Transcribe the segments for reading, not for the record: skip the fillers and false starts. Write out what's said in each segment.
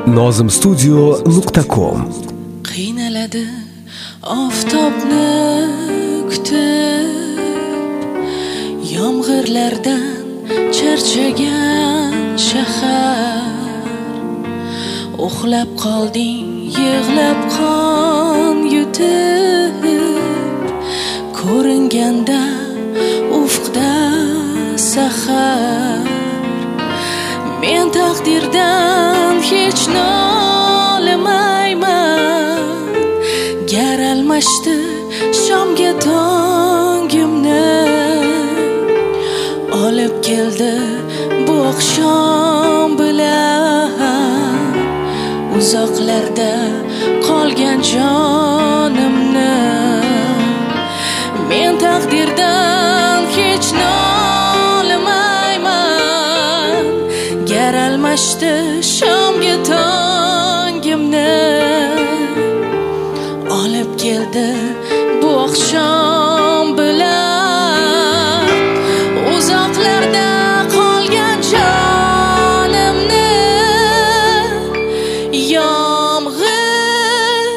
nozimstudio.com. Qiynaladi oftobni kutib, yomg'irlardan charchagan shahar. Uxlab qolding, yig'lab qon yutib, ko'ringanda ufqda sahar. Men taqdirdan hech nolimayman, gar almashdi shomga tongimni. Olib keldi bu oqshom bilan uzoqlarda qolgan jonimni. Men taqdirdan hech nolimayman, gar almashdi shomga tongimni. Olib keldi bu oqshom bilan uzoqlarda qolgan jonimni. Yomg'ir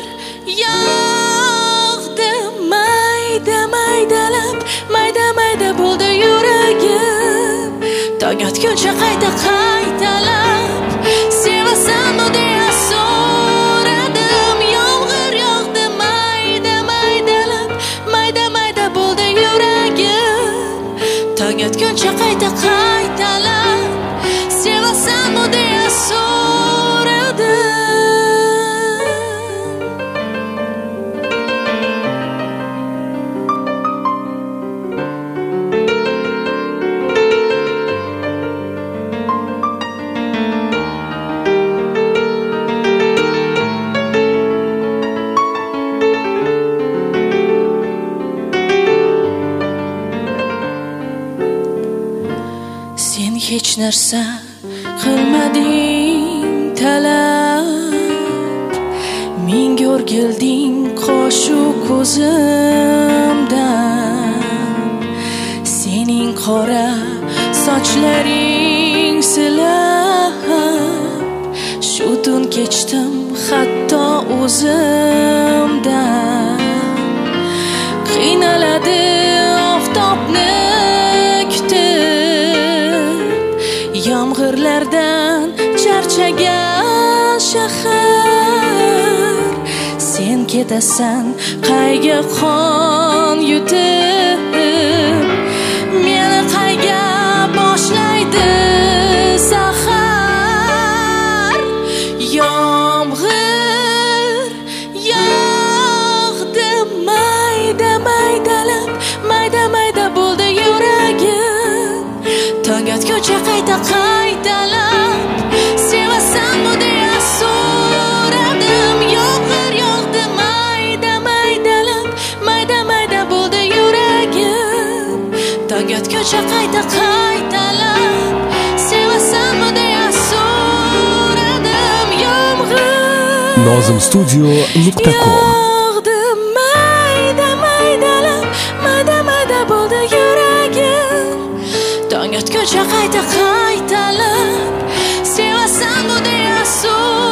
yog'di mayda maydalab, mayda mayda bo'ldi yuragim. Tong otguncha qayta qaytalab sevasanmi deya so'radim. Yomg'ir yog'di mayda maydalab, mayda mayda bo'ldi yuragim. Tong otguncha qayta qaytalab sevasanmi deya so'radim. Sen hech narsa qilmading talab, menga o'rgilding qoshu ko'zimdan. Sening qora sochlaring silab, shu tun kechdim hatto o'zimdan. Qiynaladi oftobni yomg'irlardan charchagan shahar. Sen ketasan qayga qon yutib, meni qayga boshlaydi sahar. Yomg'ir yog'di mayda maydalab, mayda mayda bo'ldi yuragim. Tong otguncha qayta qaytalab sevasanmi deya so'radim. Yomg'ir yog'di mayda maydalab, mayda mayda bo'ldi yuragim. Tong otguncha qayta qaytalab sevasanmi deya so'radim. Yomg'ir nozimstudio.com. yog'di mayda maydalab, mayda mayda bo'ldi yuragim. Tong otguncha qayta qaytalab sevasanmi deya so'radim.